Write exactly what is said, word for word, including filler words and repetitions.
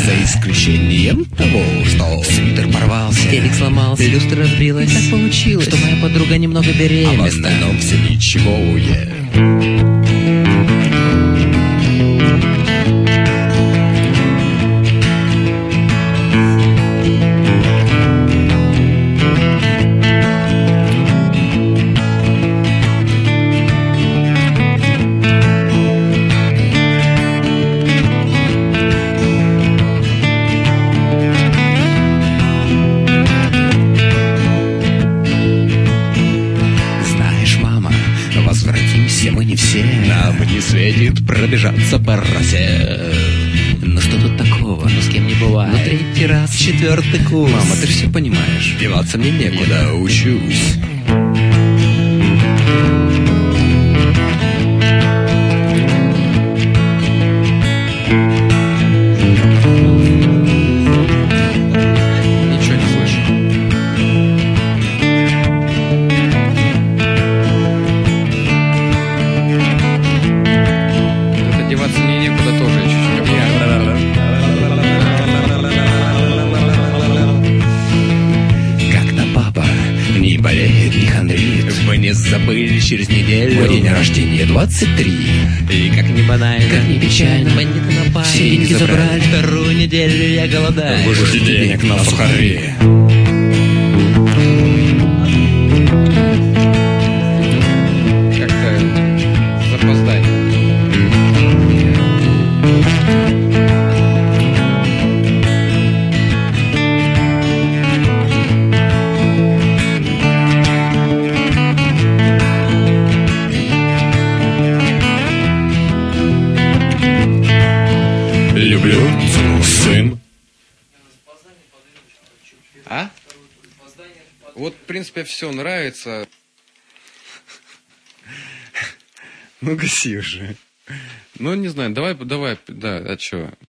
За исключением того, что свитер порвался, телек сломался, люстра разбилась. И так получилось, что моя подруга немного беременна. А в остальном все ничего, yeah. Возвратимся мы не все, нам не светит пробежаться по росе. Ну что тут такого? Ну с кем не бывает. Ну третий раз, четвертый курс. Мама, ты же все понимаешь. Деваться мне некуда, учусь. Не болеет, не хандрит. Мы не забыли через неделю мой день рождения двадцать три. И как ни банально, как ни печально, бандиты напали, все деньги забрали. Вторую неделю я голодаю. Выжди денег на сухари. Как-то запоздать. Люблю, сын. А? Вот, в принципе, все нравится. Ну, гаси уже. Ну, не знаю, давай, давай, да, а чё?